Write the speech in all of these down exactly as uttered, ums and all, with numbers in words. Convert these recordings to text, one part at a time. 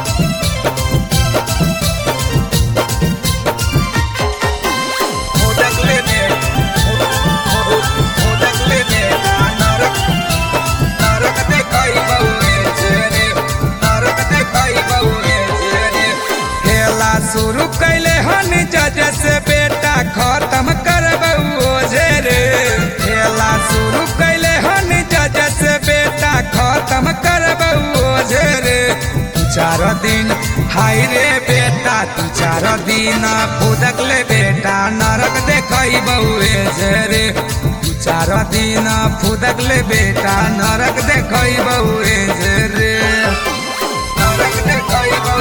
शुरू कैले हन जज से बेटा खत्म करबो रे खेला शुरू कैले हन जज से बेटा खत्म करबो रे तू चार दिन हाय रे बेटा तू चार दिन फुदक ले बेटा नरक देखबो रे तू चार दिन फुदक ले बेटा नरक देखबो रे नरक देखबो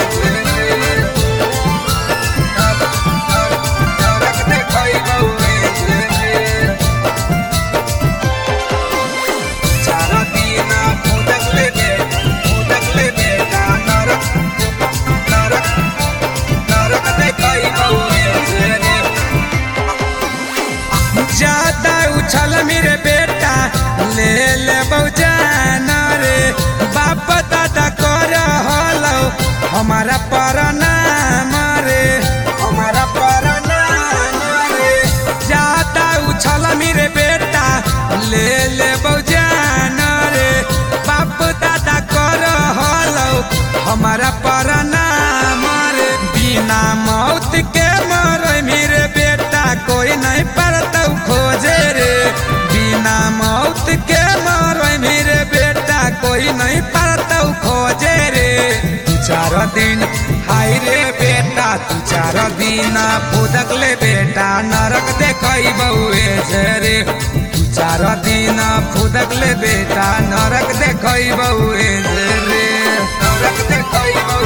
ज्यादा उछल मेरे बेटा ले ले जाना रे बाप दादा कर हलो हमारा परनाम रे हमारा परनाम रे ज्यादा उछल मेरे बेटा ले ले जाना रे बाप दादा कर हलो हमारा परनाम रे बिना मौत के मरे मेरे बेटा कोई नहीं परता खोजे रे बिना मौत के मरे मेरे बेटा कोई नहीं परता खोजे रे तू चार दिन हाय रे बेटा तू चार दिन फुदक ले बेटा नरक देखबो रे तू चार दिन फुदक ले बेटा नरक देखबो रे नरक देखबो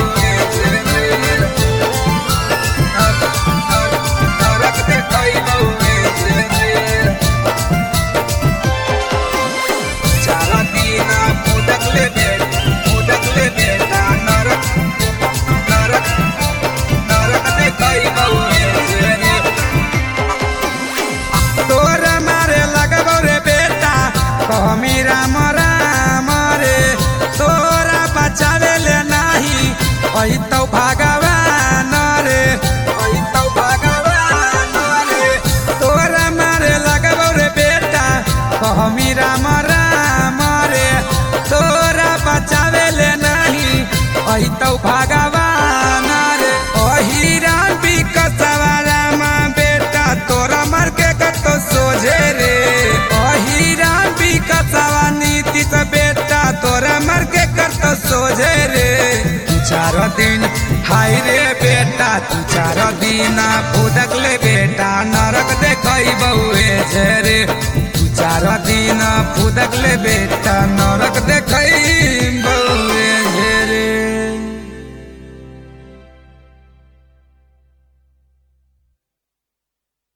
नरक देखबो मेरा मरा मरे तोरा बचावे ले नहीं ओई तो भगवान रे ओई तो भगवान रे तोरा मारे लगबो रे बेटा कह मेरा मरा मरे तोरा बचावे ले नहीं ओई तो भगवान रे ओही राम बिकसवारा मां बेटा तोरा मर के कतो सोझे रे ओही राम बिकसवा नीति से बेटा तोरा मर के करतो सोझे रे तू चार दिन हाय रे बेटा तू चार दिन फुदक ले बेटा नरक देखबो रे तू चार दिन फुदक ले बेटा नरक देखबो।